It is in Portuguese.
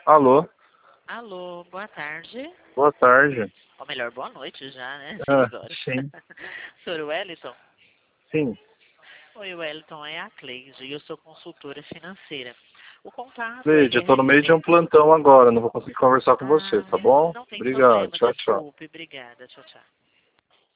Alô? Alô, boa tarde. Boa tarde. Ou melhor, boa noite já, né? Ah, 6 horas. sim. Senhor Wellington? Sim. Oi, Wellington, é a Cleide e eu sou consultora financeira. O contato é Leide, eu tô no meio de um referente... plantão agora, não vou conseguir conversar com você, Ah, tá bom? não tem Obrigado, problema, tchau, tchau. desculpe, obrigada, tchau, tchau.